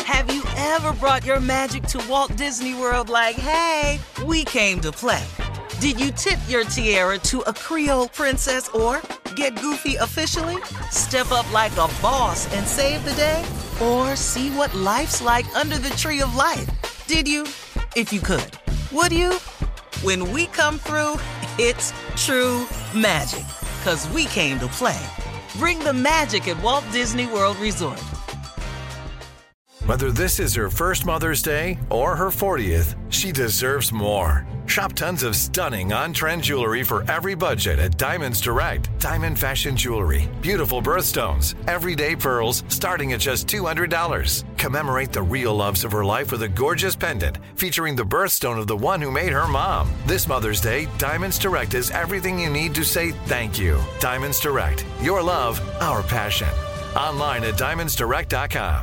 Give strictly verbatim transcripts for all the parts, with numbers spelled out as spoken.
Have you ever brought your magic to Walt Disney World like, hey, we came to play? Did you tip your tiara to a Creole princess or get goofy officially? Step up like a boss and save the day? Or see what life's like under the tree of life? Did you? If you could. Would you? When we come through, it's true magic. 'Cause we came to play. Bring the magic at Walt Disney World Resort. Whether this is her first Mother's Day or her fortieth, she deserves more. Shop tons of stunning on-trend jewelry for every budget at Diamonds Direct. Diamond fashion jewelry, beautiful birthstones, everyday pearls starting at just two hundred dollars. Commemorate the real loves of her life with a gorgeous pendant featuring the birthstone of the one who made her mom. This Mother's Day, Diamonds Direct is everything you need to say thank you. Diamonds Direct, your love, our passion. Online at diamonds direct dot com.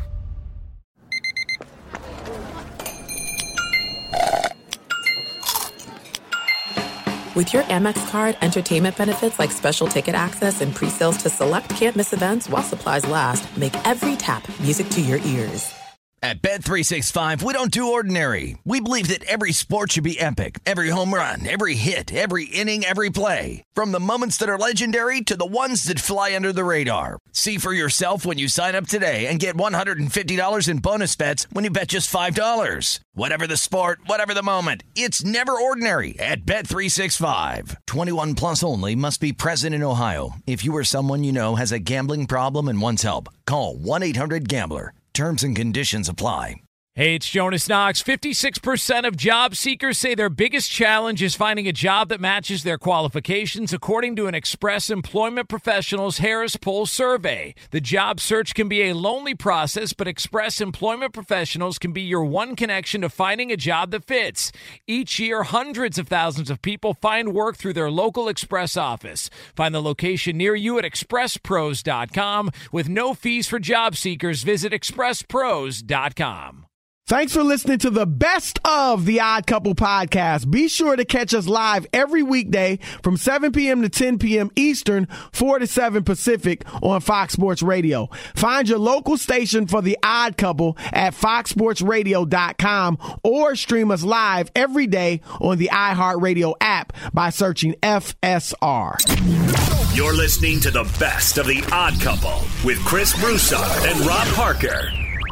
With your Amex card, entertainment benefits like special ticket access and pre-sales to select can't-miss events while supplies last make every tap music to your ears. At Bet three sixty-five, we don't do ordinary. We believe that every sport should be epic. Every home run, every hit, every inning, every play. From the moments that are legendary to the ones that fly under the radar. See for yourself when you sign up today and get one hundred fifty dollars in bonus bets when you bet just five dollars. Whatever the sport, whatever the moment, it's never ordinary at Bet three sixty-five. twenty-one plus only. Must be present in Ohio. If you or someone you know has a gambling problem and wants help, call one eight hundred gambler. Terms and conditions apply. Hey, it's Jonas Knox. fifty-six percent of job seekers say their biggest challenge is finding a job that matches their qualifications, according to an Express Employment Professionals Harris Poll survey. The job search can be a lonely process, but Express Employment Professionals can be your one connection to finding a job that fits. Each year, hundreds of thousands of people find work through their local Express office. Find the location near you at express pros dot com. With no fees for job seekers, visit express pros dot com. Thanks for listening to the best of the Odd Couple podcast. Be sure to catch us live every weekday from seven p.m. to ten p.m. Eastern, four to seven Pacific on Fox Sports Radio. Find your local station for the Odd Couple at fox sports radio dot com or stream us live every day on the iHeartRadio app by searching F S R. You're listening to the best of the Odd Couple with Chris Broussard and Rob Parker.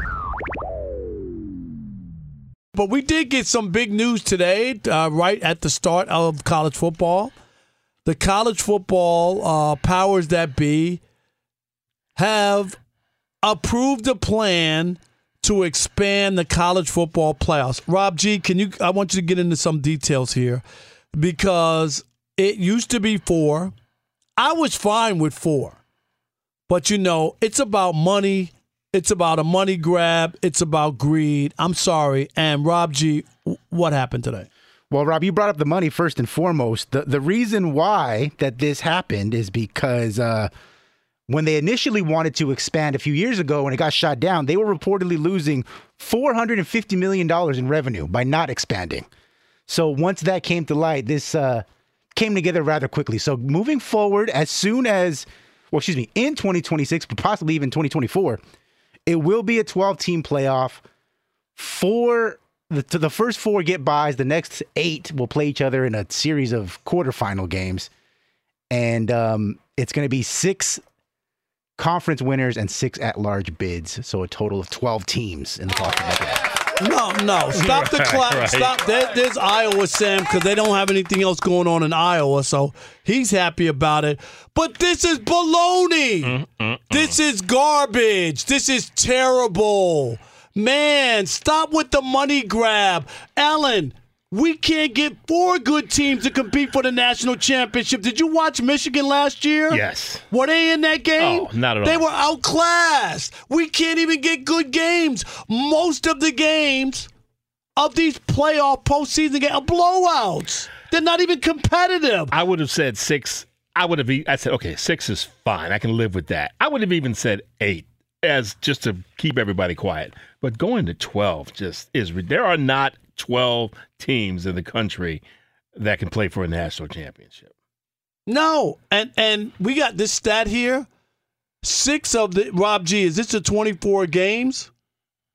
But we did get some big news today, uh, right at the start of college football. The college football uh, powers that be have approved a plan to expand the college football playoffs. Rob G, can you? I want you to get into some details here because it used to be four. I was fine with four, but you know it's about money. It's about a money grab. It's about greed. I'm sorry. And Rob G, what happened today? Well, Rob, you brought up the money first and foremost. The the reason why that this happened is because uh, when they initially wanted to expand a few years ago and it got shot down, they were reportedly losing four hundred fifty million dollars in revenue by not expanding. So once that came to light, this uh, came together rather quickly. So moving forward, as soon as, well, excuse me, in twenty twenty-six, but possibly even twenty twenty-four, it will be a twelve-team playoff. Four, the, the first four get buys. The next eight will play each other in a series of quarterfinal games. And um, it's going to be six conference winners and six at-large bids. So a total of twelve teams in the college football playoff. No, no. Stop the clap. Right. Stop. There, there's Iowa, Sam, because they don't have anything else going on in Iowa, so he's happy about it. But this is baloney. Mm, mm, mm. This is garbage. This is terrible. Man, stop with the money grab. Ellen, we can't get four good teams to compete for the national championship. Did you watch Michigan last year? Yes. Were they in that game? Oh, not at all. They were outclassed. We can't even get good games. Most of the games of these playoff postseason games are blowouts. They're not even competitive. I would have said six. I would have. I said, okay, six is fine. I can live with that. I would have even said eight, as just to keep everybody quiet. But going to twelve just is. There are not twelve teams in the country that can play for a national championship. No, and and we got this stat here. Six of the Rob G. Is this the twenty-four games?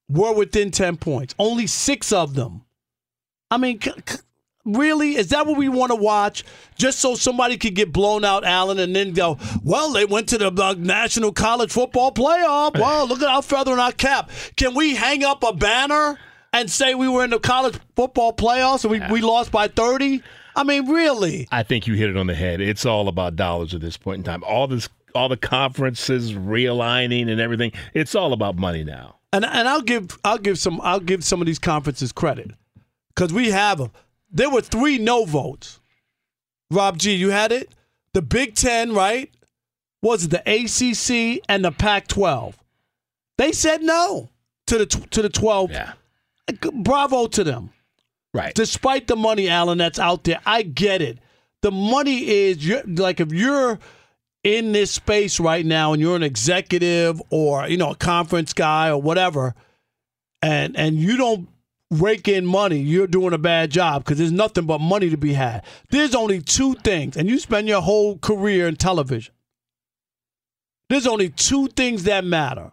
were within ten points. Only six of them. I mean, c- c- really? Is that what we want to watch? Just so somebody could get blown out, Allen, and then go, well, they went to the uh, National College Football Playoff. Well, look at our feather in our cap. Can we hang up a banner and say we were in the college football playoffs and we, yeah. we lost by thirty? I mean, really? I think you hit it on the head. It's all about dollars at this point in time. All this, all the conferences realigning and everything. It's all about money now. And and I'll give I'll give some I'll give some of these conferences credit because we have them. There were three no votes. Rob G, you had it? The Big Ten, right? Was it the A C C and the Pac twelve? They said no to the to the twelve. Yeah. Bravo to them. Right. Despite the money, Allen, that's out there. I get it. The money is, you're, like, if you're in this space right now and you're an executive or, you know, a conference guy or whatever, and and you don't rake in money, you're doing a bad job because there's nothing but money to be had. There's only two things, and you spend your whole career in television. There's only two things that matter.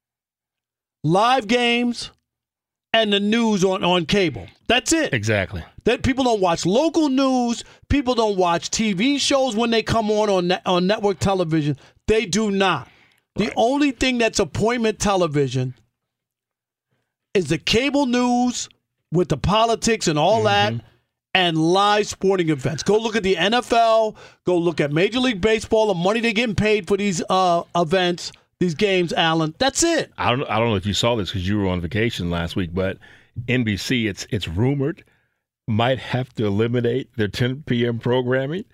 Live games and the news on, on cable. That's it. Exactly. That people don't watch local news. People don't watch T V shows when they come on on, ne- on network television. They do not. Right. The only thing that's appointment television is the cable news with the politics and all mm-hmm. that, and live sporting events. Go look at the N F L. Go look at Major League Baseball, the money they're getting paid for these uh, events, these games, Allen. That's it. I don't, I don't know if you saw this because you were on vacation last week, but N B C, it's it's rumored, might have to eliminate their ten p.m. programming,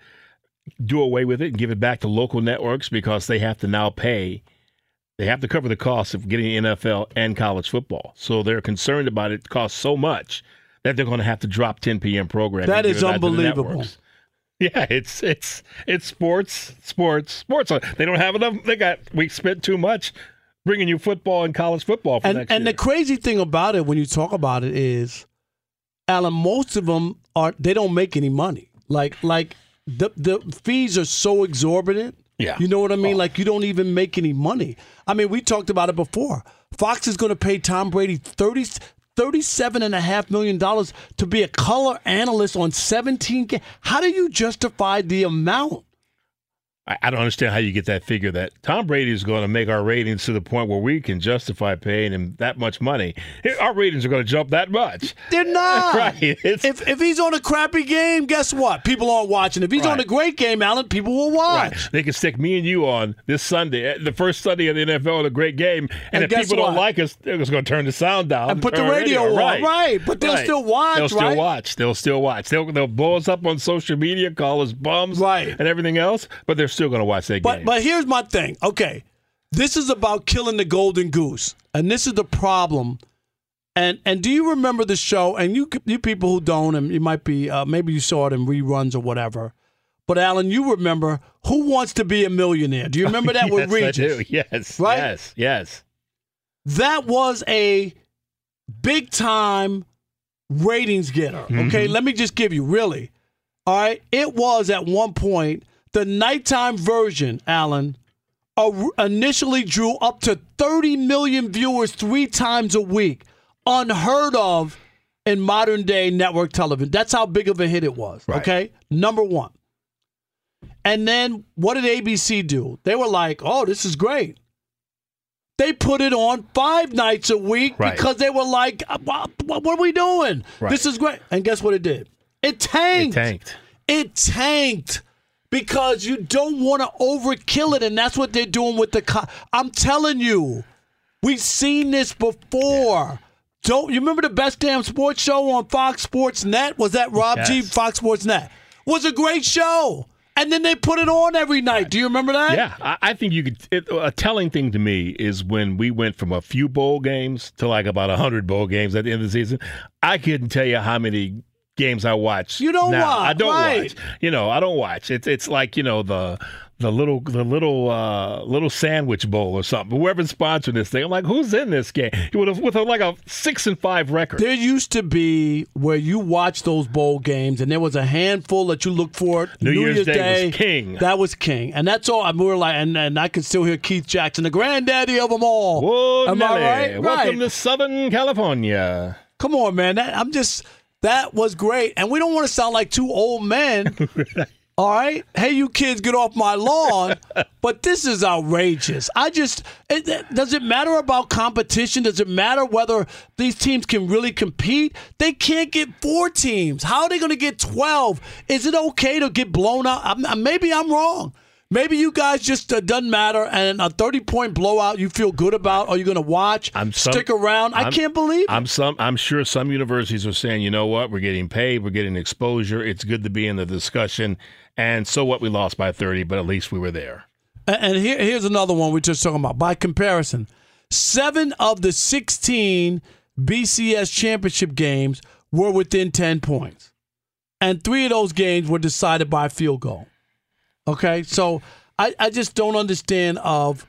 do away with it, and give it back to local networks because they have to now pay. They have to cover the cost of getting N F L and college football. So they're concerned about it costs so much that they're going to have to drop ten p.m. programming. That is unbelievable. Yeah, it's it's it's sports, sports, sports. They don't have enough. They got we spent too much bringing you football and college football for and, next and year. The crazy thing about it, when you talk about it, is, Alan, most of them are they don't make any money. Like like the the fees are so exorbitant. Yeah. You know what I mean? Oh. Like, you don't even make any money. I mean, we talked about it before. Fox is going to pay Tom Brady thirty, thirty-seven point five million dollars to be a color analyst on seventeen games. How do you justify the amount? I, I don't understand how you get that figure that Tom Brady is going to make our ratings to the point where we can justify paying him that much money. Our ratings are going to jump that much. They're not. Right. It's, if if he's on a crappy game, guess what? People aren't watching. If he's right. on a great game, Alan, people will watch. Right. They can stick me and you on this Sunday, the first Sunday of the N F L, in a great game. And, and if people what? don't like us, they're just going to turn the sound down. And put the radio, radio on. Right. right. But they'll right. still watch, They'll still right? watch. They'll still watch. They'll, they'll blow us up on social media, call us bums right. and everything else, but they're still going to watch that but, game. But here's my thing. Okay, this is about killing the golden goose. And this is the problem. And and do you remember the show? And you you people who don't, and you might be, uh, maybe you saw it in reruns or whatever. But, Alan, you remember Who Wants to Be a Millionaire? Do you remember that yes, with Regis? I do. Yes, right? yes, yes. That was a big-time ratings getter. Okay, mm-hmm. Let me just give you, really. All right, it was at one point the nighttime version, Alan, uh, initially drew up to thirty million viewers three times a week. Unheard of in modern-day network television. That's how big of a hit it was, right. Okay? Number one. And then what did A B C do? They were like, oh, this is great. They put it on five nights a week right. because they were like, what, what are we doing? Right. This is great. And guess what it did? It tanked. It tanked. It tanked because you don't want to overkill it, and that's what they're doing with the co- I'm telling you, we've seen this before. Yeah. Don't you remember the Best Damn Sports Show on Fox Sports Net? Was that Rob yes. G, Fox Sports Net? Was a great show. And then they put it on every night. Do you remember that? Yeah, I, I think you could. It, a telling thing to me is when we went from a few bowl games to like about a hundred bowl games at the end of the season. I couldn't tell you how many games I watch. You don't now. watch. I don't right. watch. You know, I don't watch. It's it's like you know the the little the little uh, little sandwich bowl or something. Whoever's sponsoring this thing, I'm like, who's in this game? With a, with a, like a six and five record. There used to be where you watch those bowl games, and there was a handful that you look for. New, New Year's, Year's Day, Day was king. That was king, and that's all. I mean, we were like, and, and I could still hear Keith Jackson, the granddaddy of them all. Whoa, Am Nelly. I right? Welcome right. to Southern California. Come on, man. That, I'm just that was great, and we don't want to sound like two old men. All right? Hey, you kids, get off my lawn. But this is outrageous. I just, it, it, does it matter about competition? Does it matter whether these teams can really compete? They can't get four teams. How are they going to get twelve? Is it okay to get blown out? I'm, maybe I'm wrong. Maybe you guys just uh, doesn't matter, and a thirty-point blowout you feel good about. Are you going to watch? I'm some, stick around. I I'm, can't believe it. I'm some. I'm sure some universities are saying, you know what, we're getting paid, we're getting exposure. It's good to be in the discussion. And so what? We lost by thirty, but at least we were there. And, and here, here's another one we're just talking about. By comparison, seven of the sixteen B C S championship games were within ten points, and three of those games were decided by a field goal. Okay, so I, I just don't understand of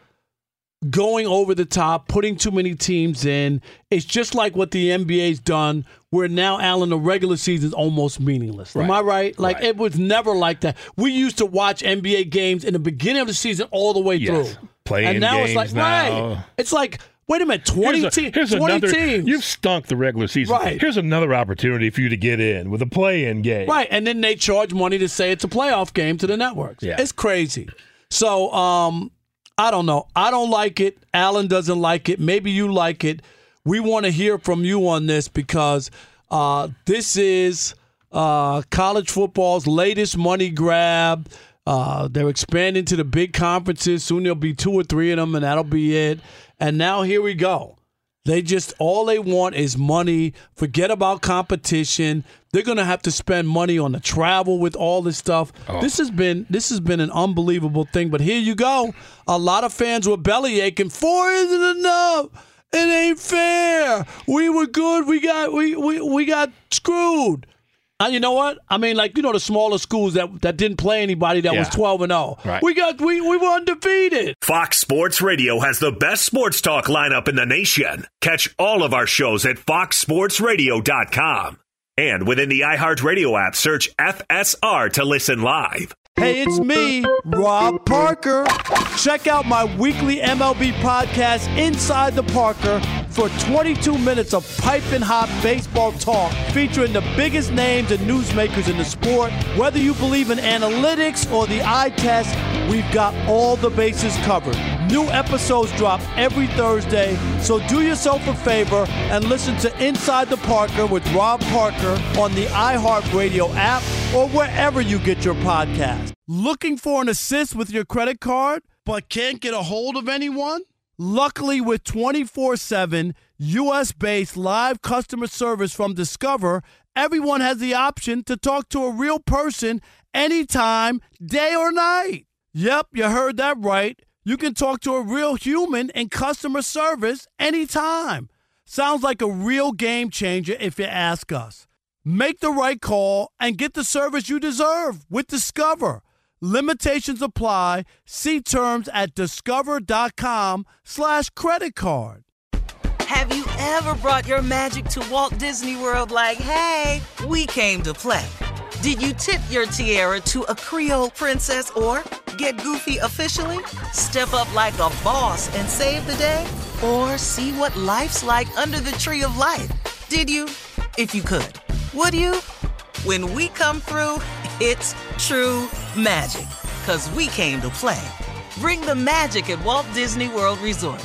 going over the top, putting too many teams in. It's just like what the N B A's done, where now, Alan, the regular season is almost meaningless. Right. Am I right? Like, right. It was never like that. We used to watch N B A games in the beginning of the season all the way yes. through. Playing and now games it's like, now. right. It's like, wait a minute, twenty, here's a, te- here's twenty another, teams. You've stunk the regular season. Right. Here's another opportunity for you to get in with a play-in game. Right, and then they charge money to say it's a playoff game to the networks. Yeah. It's crazy. So, um, I don't know. I don't like it. Alan doesn't like it. Maybe you like it. We want to hear from you on this because uh, this is uh, college football's latest money grab. Uh, they're expanding to the big conferences. Soon there'll be two or three of them, and that'll be it. And now here we go. They just, all they want is money. Forget about competition. They're going to have to spend money on the travel with all this stuff. Oh. This has been this has been an unbelievable thing. But here you go. A lot of fans were belly aching. Four isn't enough. It ain't fair. We were good. We got we we, we got screwed. And you know what? I mean, like, you know, the smaller schools that, that didn't play anybody that yeah. was twelve and oh. Right. We got we, we were undefeated. Fox Sports Radio has the best sports talk lineup in the nation. Catch all of our shows at fox sports radio dot com. And within the iHeartRadio app, search F S R to listen live. Hey, it's me, Rob Parker. Check out my weekly M L B podcast, Inside the Parker, for twenty-two minutes of piping hot baseball talk featuring the biggest names and newsmakers in the sport. Whether you believe in analytics or the eye test, we've got all the bases covered. New episodes drop every Thursday, so do yourself a favor and listen to Inside the Parker with Rob Parker on the iHeartRadio app or wherever you get your podcast. Looking for an assist with your credit card, but can't get a hold of anyone? Luckily, with twenty-four seven U S-based live customer service from Discover, everyone has the option to talk to a real person anytime, day or night. Yep, you heard that right. You can talk to a real human in customer service anytime. Sounds like a real game changer if you ask us. Make the right call and get the service you deserve with Discover. Limitations apply. See terms at discover.com slash credit card. Have you ever brought your magic to Walt Disney World like, hey, we came to play? Did you tip your tiara to a Creole princess or get goofy officially? Step up like a boss and save the day? Or see what life's like under the tree of life? Did you? If you could. Would you? When we come through, it's true magic. 'Cause we came to play. Bring the magic at Walt Disney World Resort.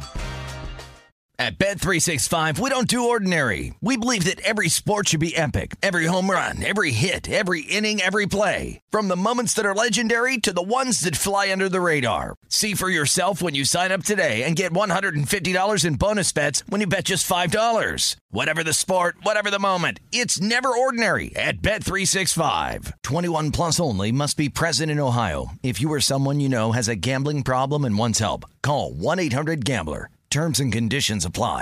At Bet three sixty-five, we don't do ordinary. We believe that every sport should be epic. Every home run, every hit, every inning, every play. From the moments that are legendary to the ones that fly under the radar. See for yourself when you sign up today and get one hundred fifty dollars in bonus bets when you bet just five dollars. Whatever the sport, whatever the moment, it's never ordinary at Bet three sixty-five. twenty-one plus only. Must be present in Ohio. If you or someone you know has a gambling problem and wants help, call one eight hundred gambler. Terms and conditions apply.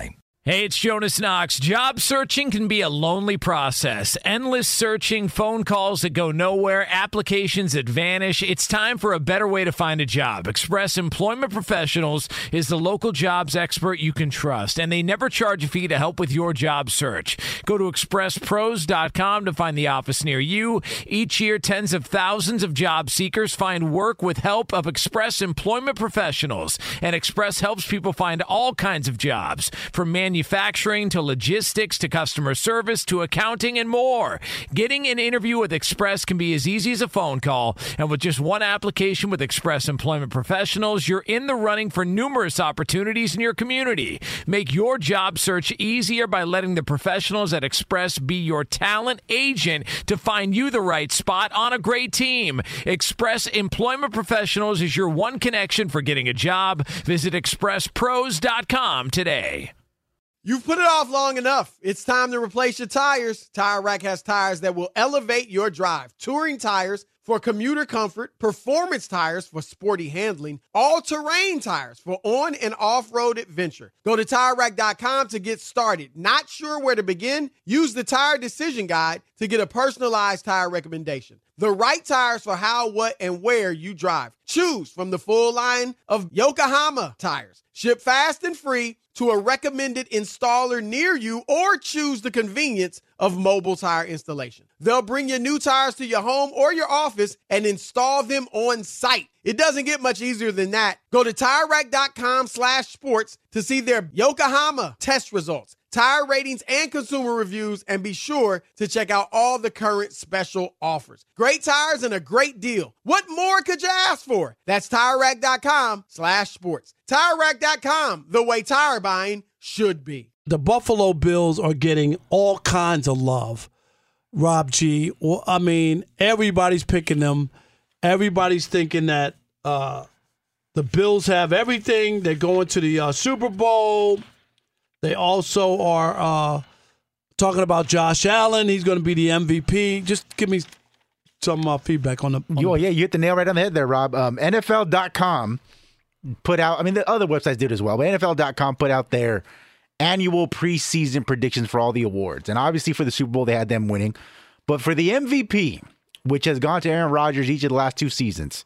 Hey, it's Jonas Knox. Job searching can be a lonely process. Endless searching, phone calls that go nowhere, applications that vanish. It's time for a better way to find a job. Express Employment Professionals is the local jobs expert you can trust, and they never charge a fee to help with your job search. Go to express pros dot com to find the office near you. Each year, tens of thousands of job seekers find work with help of Express Employment Professionals, and Express helps people find all kinds of jobs, from manufacturing Manufacturing to logistics to customer service to accounting and more. Getting an interview with Express can be as easy as a phone call, and with just one application with Express Employment Professionals, you're in the running for numerous opportunities in your community. Make your job search easier by letting the professionals at Express be your talent agent to find you the right spot on a great team. Express Employment Professionals is your one connection for getting a job. Visit express pros dot com today. You've put it off long enough. It's time to replace your tires. Tire Rack has tires that will elevate your drive. Touring tires for commuter comfort, performance tires for sporty handling, all-terrain tires for on- and off-road adventure. Go to tire rack dot com to get started. Not sure where to begin? Use the Tire Decision Guide to get a personalized tire recommendation. The right tires for how, what, and where you drive. Choose from the full line of Yokohama tires. Ship fast and free to a recommended installer near you, or choose the convenience of mobile tire installation. They'll bring your new tires to your home or your office and install them on site. It doesn't get much easier than that. Go to tire rack dot com slash sports to see their Yokohama test results, tire ratings, and consumer reviews, and be sure to check out all the current special offers. Great tires and a great deal. What more could you ask for? That's tire rack dot com slash sports. tire rack dot com, the way tire buying should be. The Buffalo Bills are getting all kinds of love, Rob G. Well, I mean, everybody's picking them. Everybody's thinking that uh, the Bills have everything. They're going to the uh, Super Bowl. They also are uh, talking about Josh Allen. He's going to be the M V P. Just give me some uh, feedback on the. On oh, the- yeah, you hit the nail right on the head there, Rob. Um, N F L dot com put out, I mean, the other websites did as well, but N F L dot com put out their annual preseason predictions for all the awards. And obviously for the Super Bowl, they had them winning. But for the M V P, which has gone to Aaron Rodgers each of the last two seasons,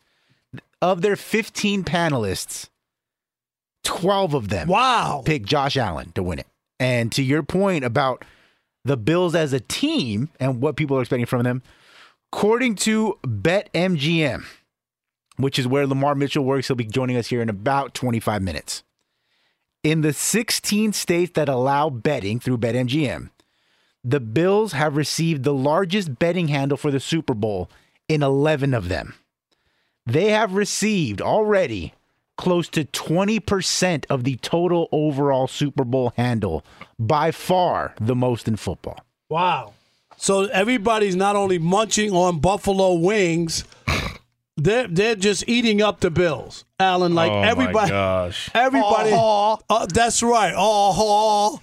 of their fifteen panelists, twelve of them wow. picked Josh Allen to win it. And to your point about the Bills as a team and what people are expecting from them, according to BetMGM, which is where Lamar Mitchell works, he'll be joining us here in about twenty-five minutes. In the sixteen states that allow betting through BetMGM, the Bills have received the largest betting handle for the Super Bowl in eleven of them. They have received already close to twenty percent of the total overall Super Bowl handle, by far the most in football. Wow. So everybody's not only munching on buffalo wings, they're, they're just eating up the Bills. Allen, like oh everybody. my gosh. Everybody. Uh-huh. Uh, that's right. Oh,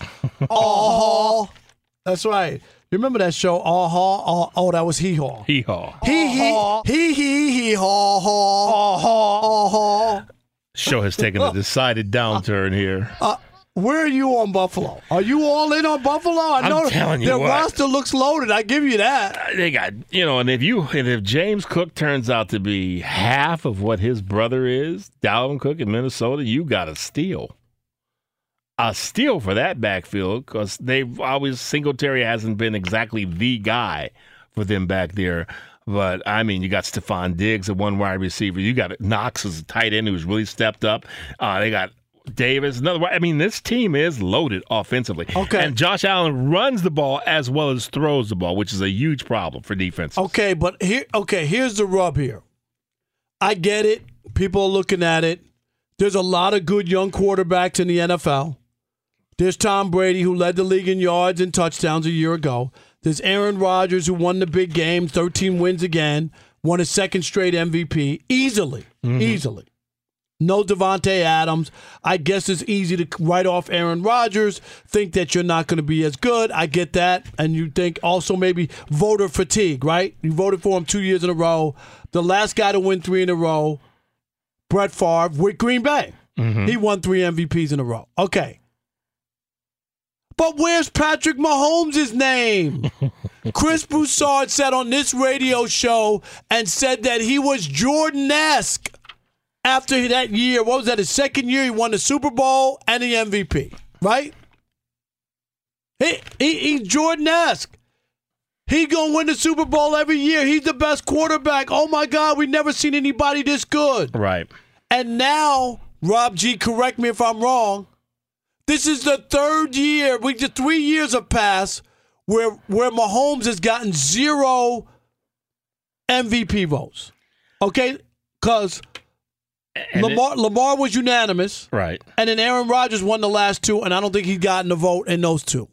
oh, that's right. You remember that show? Oh, oh, oh that was Hee Haw. Hee Haw. Hee hee hee hee hee haw haw. Oh, haw. Show has taken a decided downturn here. Uh, where are you on Buffalo? Are you all in on Buffalo? I I'm know telling you their what. roster looks loaded. I give you that. Uh, They got, you know, and if you and if James Cook turns out to be half of what his brother is, Dalvin Cook in Minnesota, you got a steal. A steal for that backfield, because they've always, Singletary hasn't been exactly the guy for them back there. But, I mean, you got Stephon Diggs at one wide receiver. You got Knox as a tight end who's really stepped up. Uh, they got Davis, another wide. I mean, this team is loaded offensively. Okay. And Josh Allen runs the ball as well as throws the ball, which is a huge problem for defense. Okay, but here, okay, here's the rub here. I get it. People are looking at it. There's a lot of good young quarterbacks in the N F L. There's Tom Brady, who led the league in yards and touchdowns a year ago. There's Aaron Rodgers, who won the big game, thirteen wins again, won his second straight M V P, easily, mm-hmm. easily. No Devontae Adams. I guess it's easy to write off Aaron Rodgers, think that you're not going to be as good. I get that. And you think also maybe voter fatigue, right? You voted for him two years in a row. The last guy to win three in a row, Brett Favre with Green Bay. Mm-hmm. He won three M V Ps in a row. Okay. But where's Patrick Mahomes' name? Chris Broussard said on this radio show and said that he was Jordan-esque after that year. What was that? His second year, he won the Super Bowl and the M V P, right? He, he He's Jordan-esque. He's going to win the Super Bowl every year. He's the best quarterback. Oh, my God, we've never seen anybody this good. Right. And now, Rob G., correct me if I'm wrong, this is the third year, we just three years have passed where where Mahomes has gotten zero M V P votes. Okay? Because Lamar, Lamar was unanimous. Right. And then Aaron Rodgers won the last two, and I don't think he's gotten a vote in those two.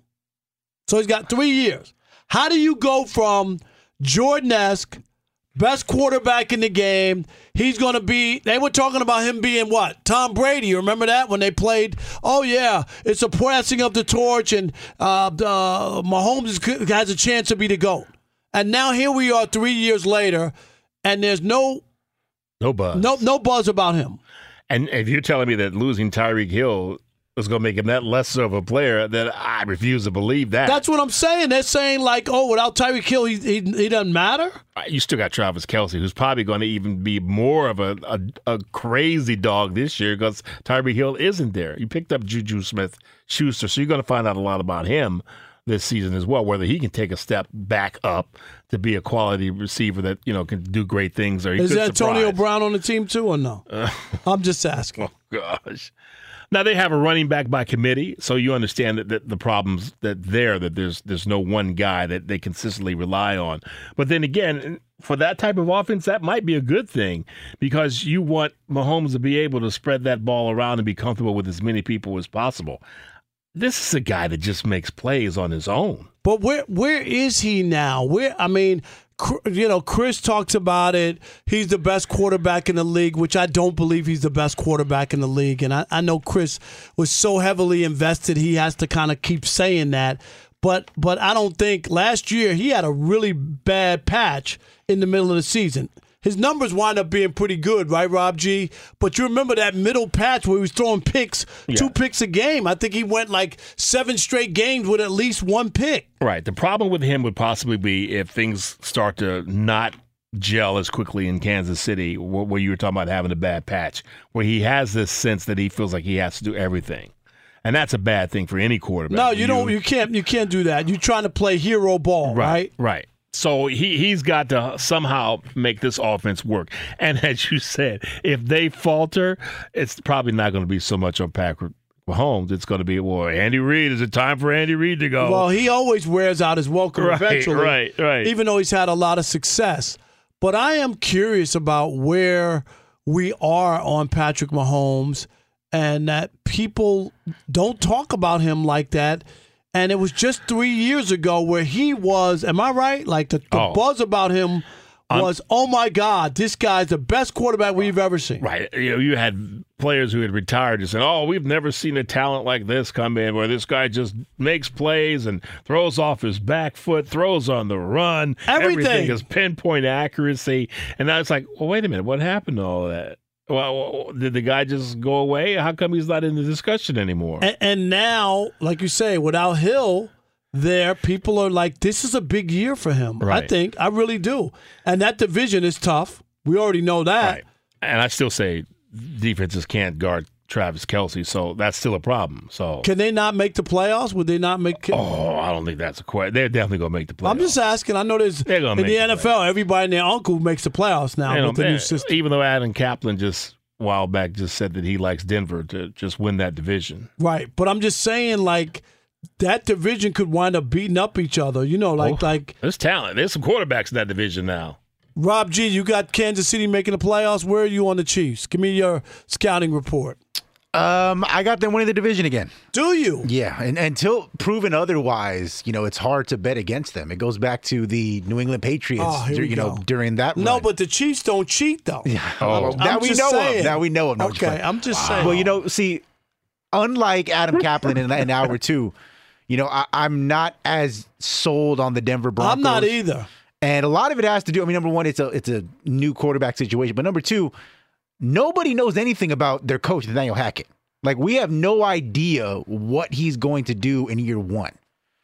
So he's got three years. How do you go from Jordan-esque, best quarterback in the game, he's going to be, they were talking about him being what? Tom Brady. You remember that when they played? Oh, yeah, it's a passing of the torch, and uh, uh, Mahomes is, has a chance to be the GOAT. And now here we are three years later, and there's no no buzz. No, no buzz about him. And if you're telling me that losing Tyreek Hill was going to make him that less of a player, then I refuse to believe that. That's what I'm saying. They're saying, like, oh, without Tyreek Hill, he, he he doesn't matter? You still got Travis Kelce, who's probably going to even be more of a, a, a crazy dog this year because Tyreek Hill isn't there. You picked up Juju Smith-Schuster, so you're going to find out a lot about him this season as well, whether he can take a step back up to be a quality receiver that, you know, can do great things. Or he Is could Antonio surprise. Brown on the team too or no? Uh, I'm just asking. Oh, gosh. Now, they have a running back by committee, so you understand that, that the problems that there, that there's there's no one guy that they consistently rely on. But then again, for that type of offense, that might be a good thing because you want Mahomes to be able to spread that ball around and be comfortable with as many people as possible. This is a guy that just makes plays on his own. But where where is he now? Where I mean, you know, Chris talks about it. He's the best quarterback in the league, which I don't believe he's the best quarterback in the league. And I, I know Chris was so heavily invested, he has to kind of keep saying that. But but I don't think last year he had a really bad patch in the middle of the season. His numbers wind up being pretty good, right, Rob G? But you remember that middle patch where he was throwing picks, yeah. two picks a game. I think he went like seven straight games with at least one pick. Right. The problem with him would possibly be if things start to not gel as quickly in Kansas City, where you were talking about having a bad patch, where he has this sense that he feels like he has to do everything. And that's a bad thing for any quarterback. No, you, you don't. You can't. You can't do that. You're trying to play hero ball, right? Right. right. So he, he's got to somehow make this offense work. And as you said, if they falter, it's probably not going to be so much on Patrick Mahomes. It's going to be, well, Andy Reid, is it time for Andy Reid to go? Well, he always wears out his welcome right, eventually. Right, right. Even though he's had a lot of success. But I am curious about where we are on Patrick Mahomes and that people don't talk about him like that. And it was just three years ago where he was, am I right? Like the, the oh. buzz about him was, um, oh, my God, this guy's the best quarterback we've ever seen. Right. You know, you had players who had retired and said, oh, we've never seen a talent like this come in where this guy just makes plays and throws off his back foot, throws on the run. Everything. Everything is pinpoint accuracy. And now it's like, well, wait a minute, what happened to all that? Well, did the guy just go away? How come he's not in the discussion anymore? And, and now, like you say, without Hill there, people are like, this is a big year for him. Right. I think. I really do. And that division is tough. We already know that. Right. And I still say defenses can't guard Travis Kelce, so that's still a problem. So can they not make the playoffs? Would they not make? Oh, I don't think that's a question. They're definitely going to make the playoffs. I'm just asking. I know there's in the, the N F L, everybody and their uncle makes the playoffs now you know, with the man, new system. Even though Adam Kaplan just a while back just said that he likes Denver to just win that division. Right, but I'm just saying, like that division could wind up beating up each other. You know, like oh, like there's talent. There's some quarterbacks in that division now. Rob G, you got Kansas City making the playoffs. Where are you on the Chiefs? Give me your scouting report. Um, I got them winning the division again. Do you? Yeah, and until proven otherwise, you know, it's hard to bet against them. It goes back to the New England Patriots, oh, you go. know, during that run. No, but the Chiefs don't cheat, though. Yeah. Oh. Now I'm we just know saying. them. Now we know them. No, okay, I'm just wow. saying. Well, you know, see, unlike Adam Kaplan in, in hour two, you know, I, I'm not as sold on the Denver Broncos. I'm not either. And a lot of it has to do, I mean, number one, it's a it's a new quarterback situation. But number two, nobody knows anything about their coach, Nathaniel Hackett. Like, we have no idea what he's going to do in year one.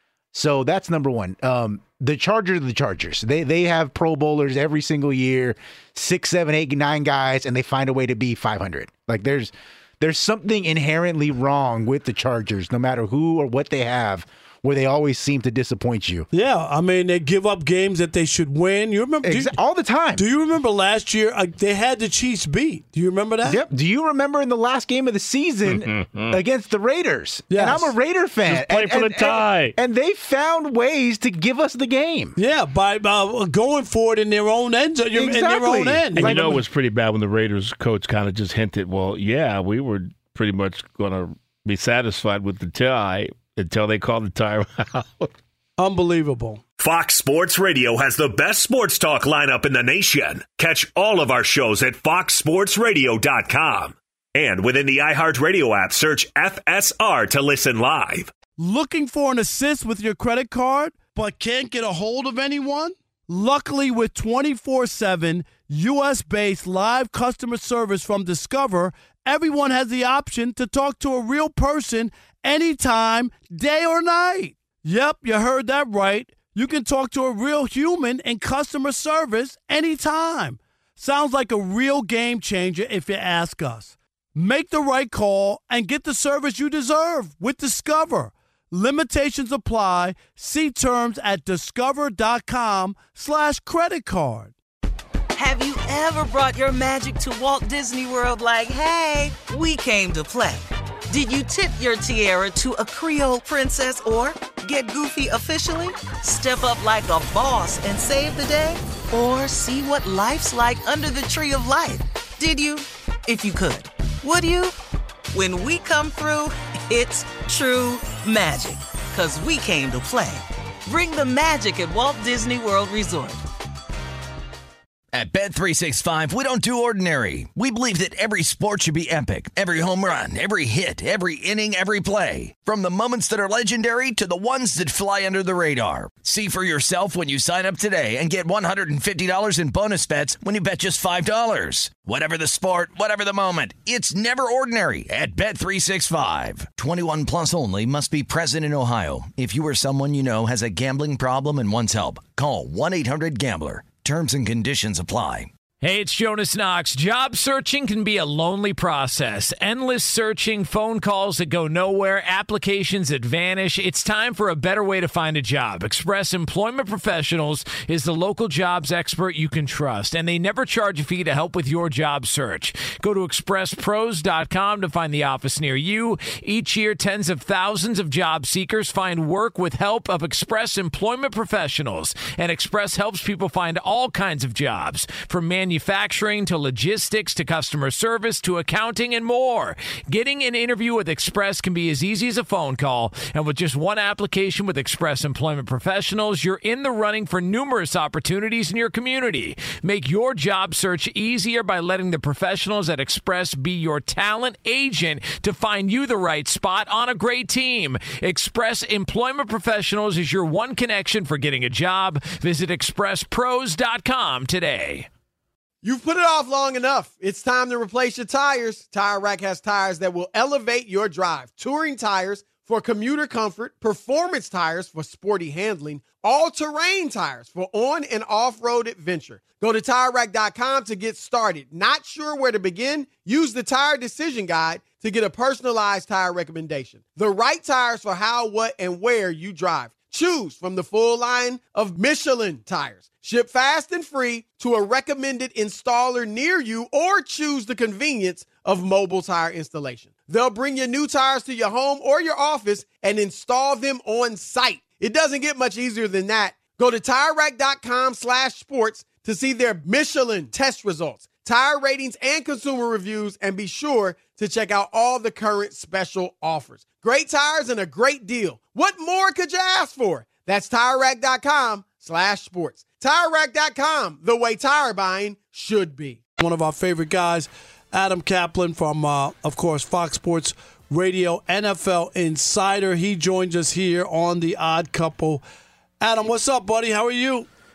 So that's number one. Um, the Chargers are the Chargers. They they have Pro Bowlers every single year, six, seven, eight, nine guys, and they find a way to be five hundred. Like, there's there's something inherently wrong with the Chargers, no matter who or what they have, where they always seem to disappoint you. Yeah, I mean, they give up games that they should win. You remember Exa- do you, all the time. Do you remember last year uh, they had the Chiefs beat? Do you remember that? Yep. Do you remember in the last game of the season against the Raiders? Yes. And I'm a Raider fan. Just play and, for and, the tie. And, and they found ways to give us the game. Yeah, by uh, going for it in their own end, in Exactly. their own end. And Like, you know it was pretty bad when the Raiders coach kind of just hinted, well, yeah, we were pretty much going to be satisfied with the tie until they called the tie out. Unbelievable. Fox Sports Radio has the best sports talk lineup in the nation. Catch all of our shows at fox sports radio dot com. And within the iHeartRadio app, search F S R to listen live. Looking for an assist with your credit card, but can't get a hold of anyone? Luckily, with twenty-four seven U S-based live customer service from Discover, everyone has the option to talk to a real person anytime, day or night. Yep, you heard that right. You can talk to a real human in customer service anytime. Sounds like a real game changer if you ask us. Make the right call and get the service you deserve with Discover. Limitations apply. See terms at discover.com slash credit card. Have you ever brought your magic to Walt Disney World like, hey, we came to play? Did you tip your tiara to a Creole princess or get goofy officially? Step up like a boss and save the day? Or see what life's like under the tree of life? Did you? If you could. Would you? When we come through, it's true magic. 'Cause we came to play. Bring the magic at Walt Disney World Resort. At Bet three sixty-five, we don't do ordinary. We believe that every sport should be epic. Every home run, every hit, every inning, every play. From the moments that are legendary to the ones that fly under the radar. See for yourself when you sign up today and get one hundred fifty dollars in bonus bets when you bet just five dollars. Whatever the sport, whatever the moment, it's never ordinary at Bet three sixty-five. twenty-one plus only. Must be present in Ohio. If you or someone you know has a gambling problem and wants help, call one eight hundred gambler. Terms and conditions apply. Hey, it's Jonas Knox. Job searching can be a lonely process. Endless searching, phone calls that go nowhere, applications that vanish. It's time for a better way to find a job. Express Employment Professionals is the local jobs expert you can trust, and they never charge a fee to help with your job search. Go to express pros dot com to find the office near you. Each year, tens of thousands of job seekers find work with help of Express Employment Professionals, and Express helps people find all kinds of jobs, from manufacturing Manufacturing to logistics to customer service to accounting and more. Getting an interview with Express can be as easy as a phone call, and with just one application with Express Employment Professionals, you're in the running for numerous opportunities in your community. Make your job search easier by letting the professionals at Express be your talent agent to find you the right spot on a great team. Express Employment Professionals is your one connection for getting a job. Visit express pros dot com today. You've put it off long enough. It's time to replace your tires. Tire Rack has tires that will elevate your drive. Touring tires for commuter comfort, performance tires for sporty handling, all-terrain tires for on- and off-road adventure. Go to tire rack dot com to get started. Not sure where to begin? Use the Tire Decision Guide to get a personalized tire recommendation. The right tires for how, what, and where you drive. Choose from the full line of Michelin tires. Ship fast and free to a recommended installer near you, or choose the convenience of mobile tire installation. They'll bring your new tires to your home or your office and install them on site. It doesn't get much easier than that. Go to tire rack dot com slash sports to see their Michelin test results, tire ratings, and consumer reviews, and be sure to check out all the current special offers. Great tires and a great deal. What more could you ask for? That's tire rack dot com slash sports. tire rack dot com, the way tire buying should be. One of our favorite guys, Adam Kaplan from, uh, of course, Fox Sports Radio, N F L Insider. He joins us here on The Odd Couple. Adam, what's up, buddy? How are you?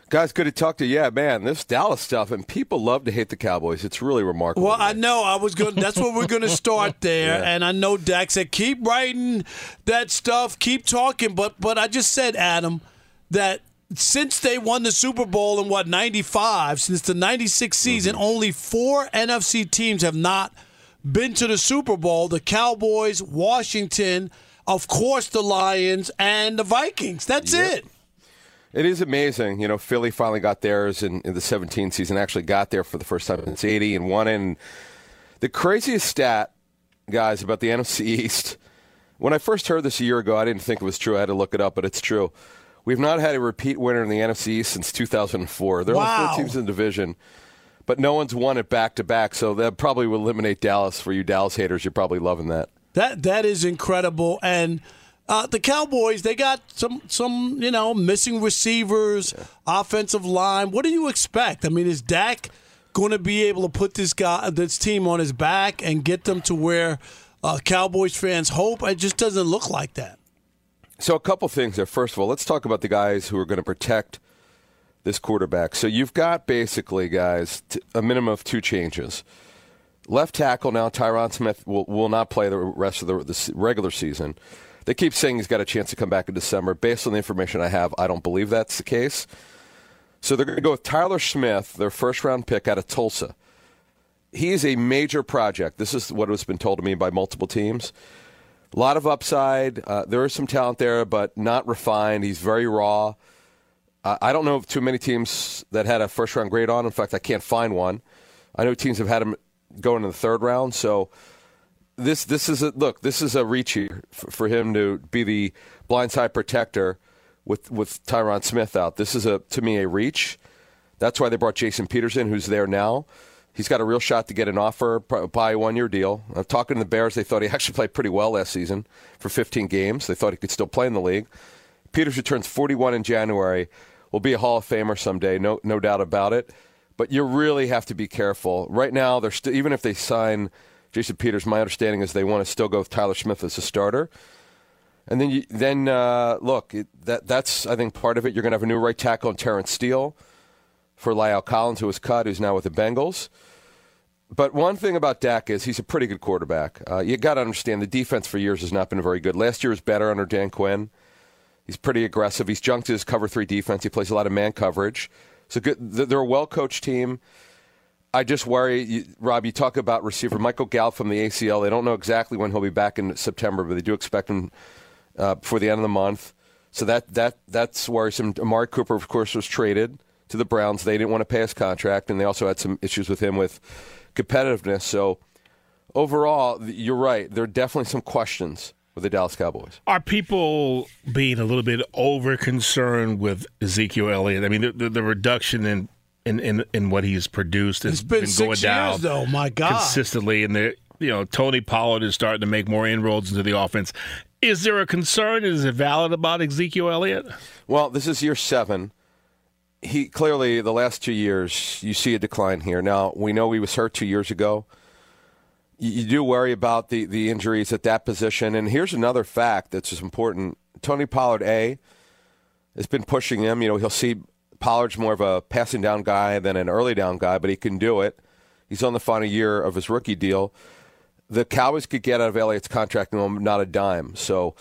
Guys, good to talk to you. Yeah, man, this Dallas stuff, and people love to hate the Cowboys. It's really remarkable. Well, I know. I was going. That's what we're going to start there. Yeah. And I know Dak said, keep writing that stuff, keep talking. But but I just said, Adam, that since they won the Super Bowl in, what, ninety-five, since the ninety-six season, mm-hmm. only four N F C teams have not been to the Super Bowl. The Cowboys, Washington, of course the Lions, and the Vikings. That's yep. it. It is amazing. You know, Philly finally got theirs in, in the seventeen season, actually got there for the first time since eighty and won it. And the craziest stat, guys, about the N F C East, when I first heard this a year ago, I didn't think it was true. I had to look it up, but it's true. We've not had a repeat winner in the N F C East since two thousand four. There are wow. only four teams in the division, but no one's won it back-to-back, so that probably will eliminate Dallas. For you Dallas haters, you're probably loving that. That That is incredible. And Uh, the Cowboys, they got some, some, you know, missing receivers, yeah. offensive line. What do you expect? I mean, is Dak going to be able to put this guy, this team on his back and get them to where uh, Cowboys fans hope? It just doesn't look like that. So a couple things there. First of all, let's talk about the guys who are going to protect this quarterback. So you've got basically, guys, t- a minimum of two changes. Left tackle now, Tyron Smith will, will not play the rest of the, the regular season. They keep saying he's got a chance to come back in December. Based on the information I have, I don't believe that's the case. So they're going to go with Tyler Smith, their first-round pick out of Tulsa. He is a major project. This is what has been told to me by multiple teams. A lot of upside. Uh, there is some talent there, but not refined. He's very raw. Uh, I don't know of too many teams that had a first-round grade on. In fact, I can't find one. I know teams have had him going in the third round, so... This this is a look. This is a reach here for, for him to be the blindside protector with with Tyron Smith out. This is a to me a reach. That's why they brought Jason Peters in, who's there now. He's got a real shot to get an offer, buy a one year deal. I'm talking to the Bears. They thought he actually played pretty well last season for fifteen games. They thought he could still play in the league. Peters returns forty-one in January. Will be a Hall of Famer someday, no no doubt about it. But you really have to be careful. Right now, they're st- even if they sign Jason Peters, my understanding is they want to still go with Tyler Smith as a starter. And then, you, then uh, look, it, that that's, I think, part of it. You're going to have a new right tackle in Terrence Steele for La'el Collins, who was cut, who's now with the Bengals. But one thing about Dak is he's a pretty good quarterback. Uh, you got to understand the defense for years has not been very good. Last year was better under Dan Quinn. He's pretty aggressive. He's junked his cover three defense. He plays a lot of man coverage. So good. They're a well-coached team. I just worry, you, Rob, you talk about receiver Michael Gallup from the A C L. They don't know exactly when he'll be back in September, but they do expect him uh, before the end of the month. So that that that's worrisome. Amari Cooper, of course, was traded to the Browns. They didn't want to pay his contract, and they also had some issues with him with competitiveness. So overall, you're right. There are definitely some questions with the Dallas Cowboys. Are people being a little bit over-concerned with Ezekiel Elliott? I mean, the, the, the reduction in In, in in what he's produced has it's been, been six going down years, though. My God, consistently, and the you know Tony Pollard is starting to make more inroads into the offense. Is there a concern? Is it valid about Ezekiel Elliott? Well, this is year seven. He clearly the last two years you see a decline here. Now we know he was hurt two years ago. You, you do worry about the the injuries at that position, and here's another fact that's just important. Tony Pollard A has been pushing him. You know he'll see. Pollard's more of a passing down guy than an early down guy, but he can do it. He's on the final year of his rookie deal. The Cowboys could get out of Elliott's contract not a dime. So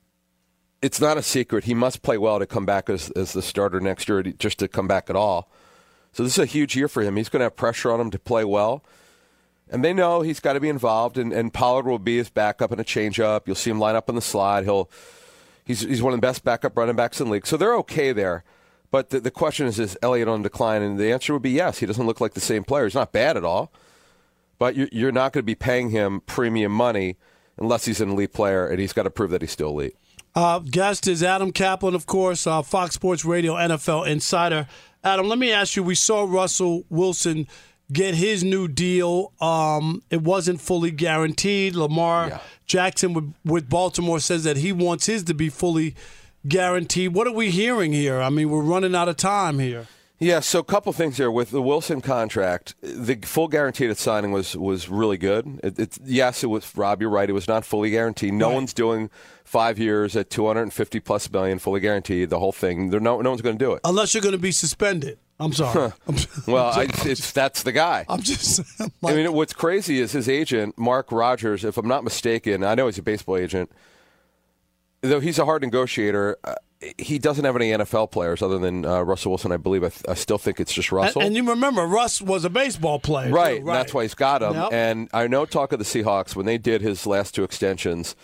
it's not a secret. He must play well to come back as, as the starter next year, just to come back at all. So this is a huge year for him. He's going to have pressure on him to play well. And they know he's got to be involved, and, and Pollard will be his backup in a changeup. You'll see him line up on the slide. He'll he's he's one of the best backup running backs in the league. So they're okay there. But the, the question is, is Elliott on decline? And the answer would be yes. He doesn't look like the same player. He's not bad at all. But you're, you're not going to be paying him premium money unless he's an elite player, and he's got to prove that he's still elite. Uh, guest is Adam Kaplan, of course, uh, Fox Sports Radio N F L insider. Adam, let me ask you, we saw Russell Wilson get his new deal. Um, it wasn't fully guaranteed. Lamar yeah. Jackson with, with Baltimore says that he wants his to be fully guaranteed. What are we hearing here? I mean, we're running out of time here. Yeah, so a couple things here. With the Wilson contract, the full guaranteed signing was, was really good. It, it, yes, it was, Rob, you're right, it was not fully guaranteed. No right. one's doing five years at two hundred fifty plus million, fully guaranteed, the whole thing. There, no, no one's going to do it. Unless you're going to be suspended. I'm sorry. I'm, well, I'm I, just, it's that's the guy. I'm just. I'm like, I mean, what's crazy is his agent, Mark Rogers. If I'm not mistaken, I know he's a baseball agent. Though he's a hard negotiator, uh, he doesn't have any N F L players other than uh, Russell Wilson. I believe. I, th- I still think it's just Russell. And, and you remember, Russ was a baseball player, right? too, right. That's why he's got him. Yep. And I know, talk of the Seahawks when they did his last two extensions.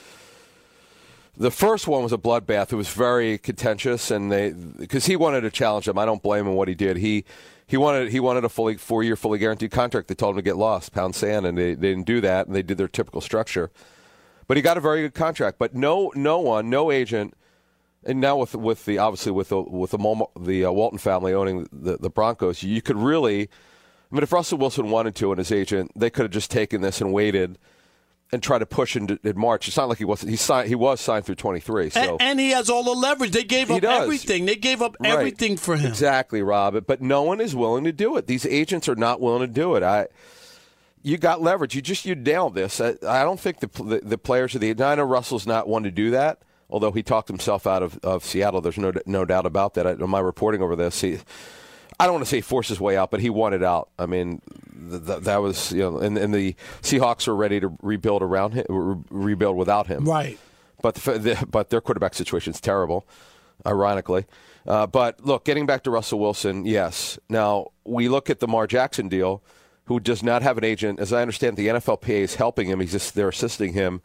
The first one was a bloodbath. It was very contentious, and they because he wanted to challenge him. I don't blame him what he did. He he wanted he wanted a fully four year fully guaranteed contract. They told him to get lost, pound sand, and they, they didn't do that. And they did their typical structure. But he got a very good contract. But no no one, no agent, and now with with the obviously with the with the the uh, Walton family owning the the Broncos, you could really. I mean, if Russell Wilson wanted to, and his agent, they could have just taken this and waited. And try to push in, in March. It's not like he wasn't. He signed. He was signed through twenty-three. So and, and he has all the leverage. They gave up everything. They gave up right. everything for him. Exactly, Rob. But no one is willing to do it. These agents are not willing to do it. I. You got leverage. You just you nailed this. I, I don't think the, the the players of the. I know Russell's not one to do that. Although he talked himself out of, of Seattle. There's no no doubt about that. I, in my reporting over this, he. I don't want to say forced his way out, but he wanted out. I mean, th- th- that was, you know, and, and the Seahawks were ready to rebuild around him, re- rebuild without him. Right. But the, the, but their quarterback situation is terrible, ironically. Uh, but look, getting back to Russell Wilson, yes. Now, we look at the Lamar Jackson deal, who does not have an agent. As I understand, the N F L P A is helping him. He's just they're assisting him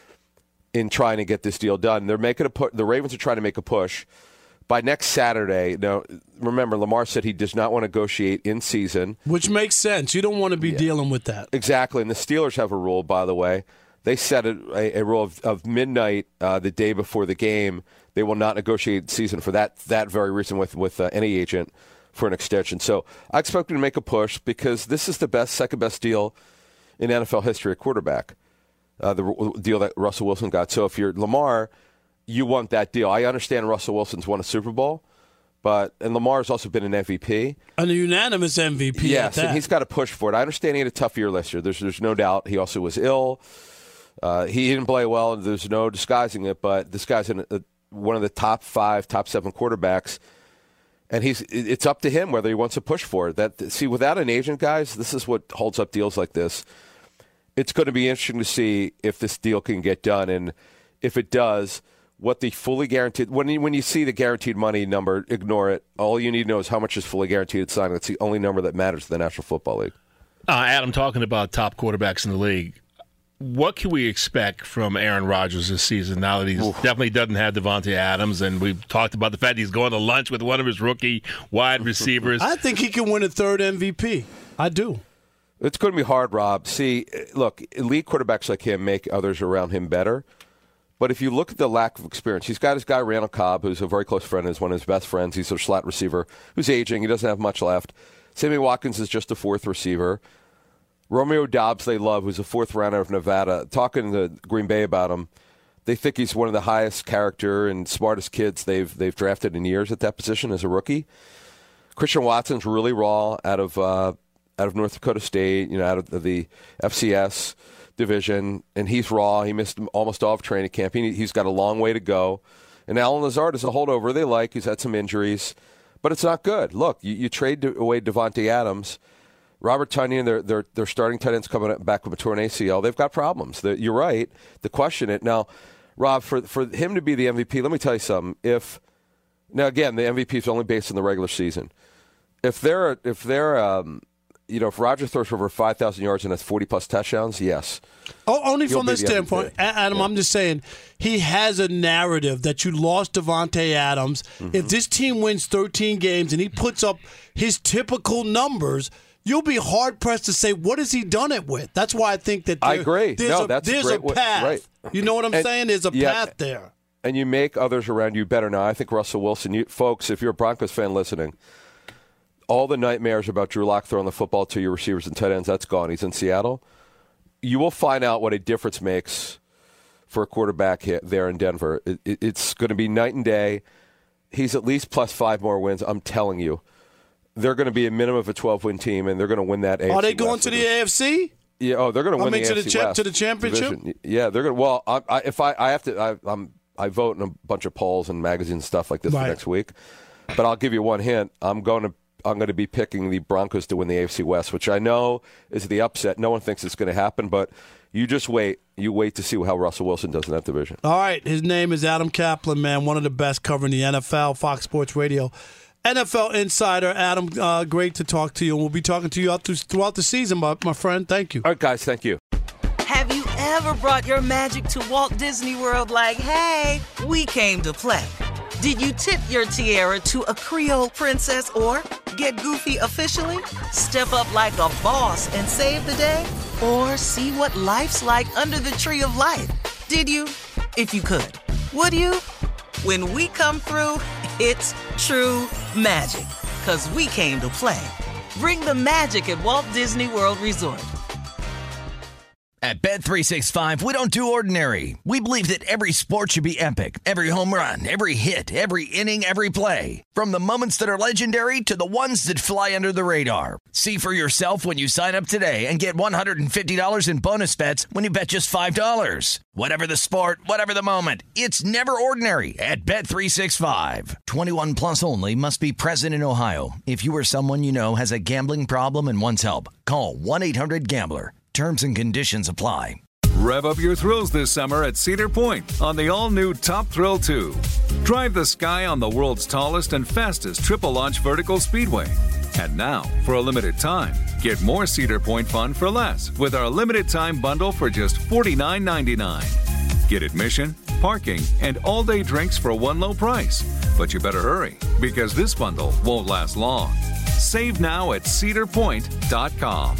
in trying to get this deal done. They're making a pu- The Ravens are trying to make a push. By next Saturday, now remember, Lamar said he does not want to negotiate in season. Which makes sense. You don't want to be yeah. dealing with that. Exactly. And the Steelers have a rule, by the way. They set a, a, a rule of, of midnight uh, the day before the game. They will not negotiate season for that that very reason with, with uh, any agent for an extension. So I expect them to make a push because this is the best, second best deal in N F L history at quarterback, uh, the deal that Russell Wilson got. So if you're Lamar, you want that deal. I understand Russell Wilson's won a Super Bowl, but and Lamar's also been an M V P. An unanimous M V P. Yes, at that. And he's got to push for it. I understand he had a tough year last year. There's there's no doubt. He also was ill. Uh, he didn't play well, and there's no disguising it, but this guy's in a, one of the top five, top seven quarterbacks, and he's it's up to him whether he wants to push for it. That See, without an agent, guys, this is what holds up deals like this. It's going to be interesting to see if this deal can get done, and if it does, what the fully guaranteed, when you, when you see the guaranteed money number, ignore it. All you need to know is how much is fully guaranteed at signing. That's the only number that matters to the National Football League. Uh, Adam, talking about top quarterbacks in the league, what can we expect from Aaron Rodgers this season now that he definitely doesn't have Devontae Adams? And we've talked about the fact he's going to lunch with one of his rookie wide receivers. I think he can win a third M V P. I do. It's going to be hard, Rob. See, look, elite quarterbacks like him make others around him better. But if you look at the lack of experience, he's got his guy Randall Cobb, who's a very close friend, is one of his best friends. He's a slot receiver who's aging. He doesn't have much left. Sammy Watkins is just a fourth receiver. Romeo Doubs, they love, who's a fourth rounder of Nevada. Talking to Green Bay about him, they think he's one of the highest character and smartest kids they've they've drafted in years at that position as a rookie. Christian Watson's really raw out of uh, out of North Dakota State, you know, out of the F C S division, and he's raw. He missed almost all of training camp. He, he's got a long way to go. And Alan Lazard is a holdover they like. He's had some injuries, but it's not good. Look, you, you trade away Devontae Adams. Robert Tonyan, their, their, their starting tight end's coming back with a torn A C L. They've got problems. The, you're right. The question it. Now, Rob, for, for him to be the M V P, let me tell you something. If Now, again, the M V P is only based on the regular season. If they're, if they're um, you know, if Roger throws for over five thousand yards and has forty-plus touchdowns, yes. Oh, only He'll from this standpoint. Adam, yeah. I'm just saying, he has a narrative that you lost Devontae Adams. Mm-hmm. If this team wins thirteen games and he puts up his typical numbers, you'll be hard-pressed to say, what has he done it with? That's why I think that there, I agree. there's, no, a, that's there's a, a great path. Way, right. You know what I'm and, saying? There's a yeah, path there. And you make others around you better. Now, I think Russell Wilson, you, folks, if you're a Broncos fan listening, all the nightmares about Drew Lock throwing the football to your receivers and tight ends, that's gone. He's in Seattle. You will find out what a difference makes for a quarterback hit there in Denver. It, it, it's going to be night and day. He's at least plus five more wins, I'm telling you, they're going to be a minimum of a twelve-win team, and they're going to win that A F C Are they going West to the A F C? Yeah, oh, they're going to I win mean, the to A F C the cha- West to the championship? division. Yeah, they're going to. Well, I, I, if I, I have to, I, I'm, I vote in a bunch of polls and magazines and stuff like this Right. for next week. But I'll give you one hint. I'm going to, I'm going to be picking the Broncos to win the A F C West, which I know is the upset. No one thinks it's going to happen, but you just wait. You wait to see how Russell Wilson does in that division. All right. His name is Adam Kaplan, man. One of the best covering the N F L, Fox Sports Radio. N F L Insider, Adam, uh, great to talk to you. And we'll be talking to you out throughout the season, my, my friend. Thank you. All right, guys. Thank you. Have you ever brought your magic to Walt Disney World like, hey, we came to play? Did you tip your tiara to a Creole princess or get goofy officially? Step up like a boss and save the day? Or see what life's like under the tree of life? Did you? If you could. Would you? When we come through, it's true magic. 'Cause we came to play. Bring the magic at Walt Disney World Resort. At Bet three sixty-five, we don't do ordinary. We believe that every sport should be epic. Every home run, every hit, every inning, every play. From the moments that are legendary to the ones that fly under the radar. See for yourself when you sign up today and get one hundred fifty dollars in bonus bets when you bet just five dollars. Whatever the sport, whatever the moment, it's never ordinary at Bet three sixty-five. twenty-one plus only. Must be present in Ohio. If you or someone you know has a gambling problem and wants help, call one eight hundred gambler. Terms and conditions apply. Rev up your thrills this summer at Cedar Point on the all-new Top Thrill two. Drive the sky on the world's tallest and fastest triple-launch vertical speedway. And now, for a limited time, get more Cedar Point fun for less with our limited-time bundle for just forty-nine ninety-nine. Get admission, parking, and all-day drinks for one low price. But you better hurry, because this bundle won't last long. Save now at cedar point dot com.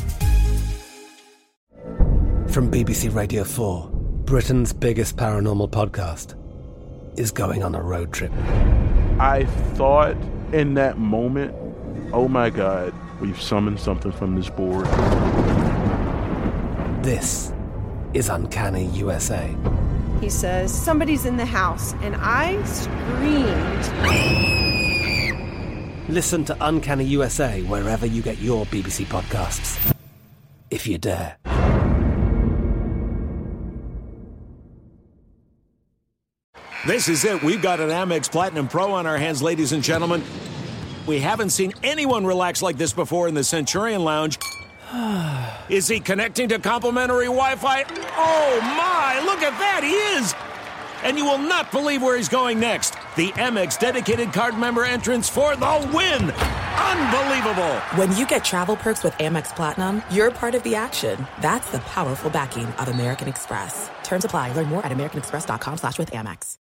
From B B C Radio four, Britain's biggest paranormal podcast is going on a road trip. I thought in that moment, oh my God, we've summoned something from this board. This is Uncanny U S A. He says, somebody's in the house, and I screamed. Listen to Uncanny U S A wherever you get your B B C podcasts, if you dare. This is it. We've got an Amex Platinum Pro on our hands, ladies and gentlemen. We haven't seen anyone relax like this before in the Centurion Lounge. Is he connecting to complimentary Wi-Fi? Oh, my! Look at that! He is! And you will not believe where he's going next. The Amex dedicated card member entrance for the win! Unbelievable! When you get travel perks with Amex Platinum, you're part of the action. That's the powerful backing of American Express. Terms apply. Learn more at americanexpress.com slash with Amex.